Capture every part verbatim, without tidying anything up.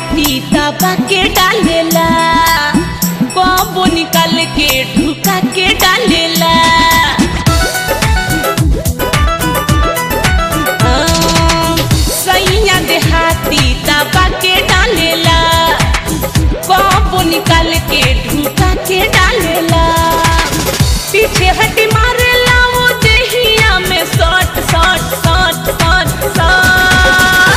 देहाती दबा के डालेला, कबो निकाल के ढुका के डालेला। सैया देहाती दबा के डालेला, कबो निकाल के ढुका के डालेला। पीछे हटी मारेला वो देहिया में सट सट सट सट सट।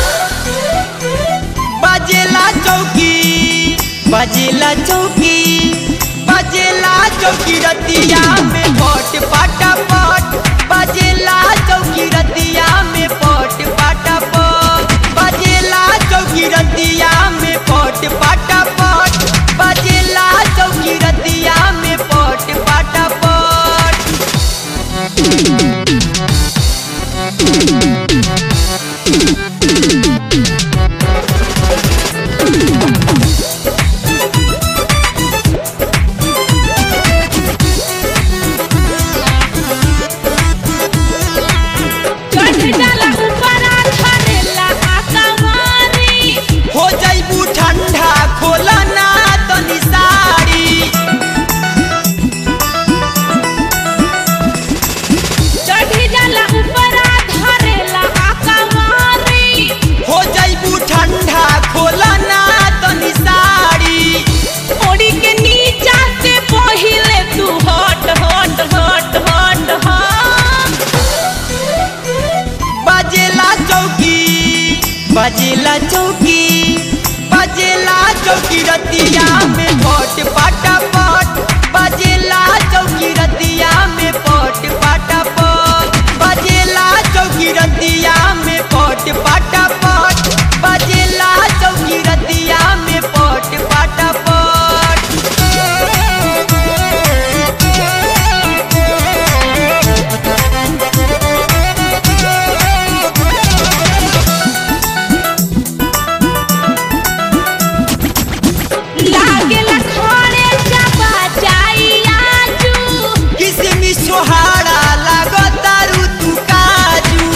बजेला चौकी बजेला चौकी बजेला चौकी रतिया में पट पाटा पट। बजेला चौकी रतिया में पट पाटा पट। बजेला चौकी रतिया में पट पाटा पट। बजेला चौकी रतिया में पट पाटा पट। हो जाइबू ठंडा खोला ना तनी साड़ी। चढ़ी जाला ऊपरा धरेला आकावारी। हो जाइबू ठंडा खोला ना तनी साड़ी। ओड़ी के नीचा से पहिले तू हट हट हट हट हट। बजेला चौकी बजेला चौकी बजेला चौकी रतिया में पट पाटा पट। बजेला चौकी रतिया में पट पाटा पट। बजेला चौकी रतिया में पट पाटा पट। बजेला चौकी रतिया में पट पाटा पट। लागेला खड़े चबा जाई आजू। किसमिस सोहारा लागतारू तू काजू।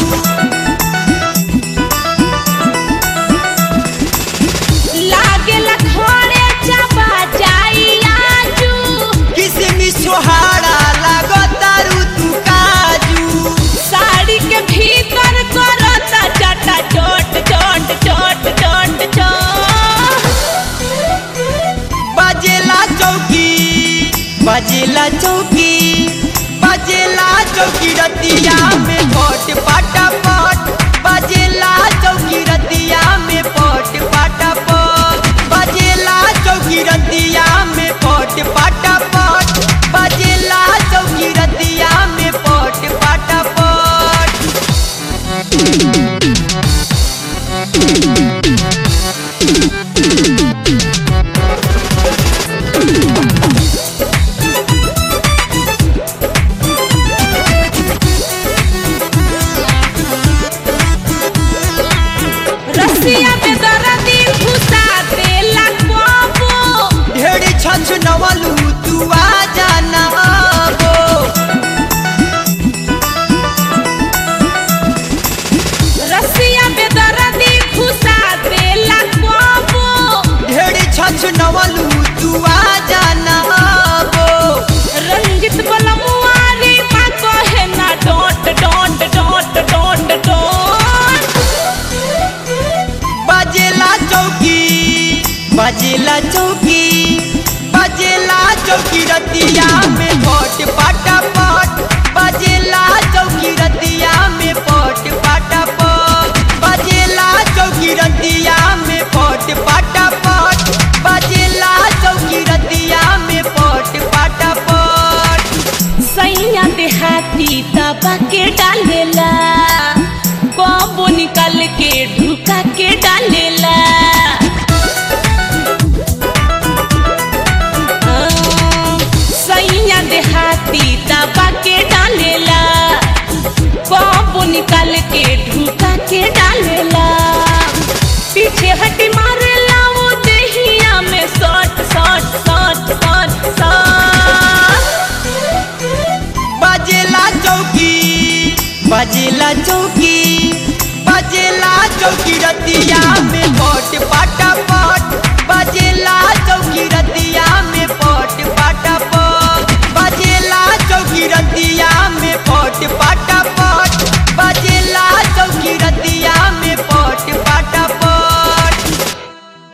लागेला खड़े चबा जाई आजू। किसमिस सोहारा लागतारू तू काजू। साड़ी के भीतर करता चटा चट चट चट चट चट। बजेला चौकी बजेला चौकी बजेला चौकी रतिया में पट पाटा पट। बजेला चौकी रतिया में पट पाटा पट। बजेला चौकी रतिया में पट पाटा पट। बजेला चौकी रतिया में पट पाटा पट। रसिया में दर्दी घुसा देला कबो। ढेर छछ नवलू तू आ जाना आबो। रसिया में दर्दी घुसा देला कबो। ढेर छछ नवलू तू आ जाना आबो। रंजित बलमुआरी माँ कहे ना don't don't don't don't don't. बजेला चौकी बजेला चौकी बजेला चौकी रतिया में पट पाटा पट। बजेला चौकी रतिया में पट पाटा पट। बजेला चौकी रतिया में पट पाटा पट। बजेला चौकी रतिया में पट पाटा पट। सैया देहाती दबा के डालेला, कबो निकाल के ढुका के डालेला। सैया देहाती दबा के डालेला, कबो निकाल के ढुका के डालेला। पीछे हटी मारेला वो देहिया में सट सट सट सट सट। बजेला चौकी बजेला चौकी बजेला चौकी रतिया में पट पाटा पट। चौकी रतिया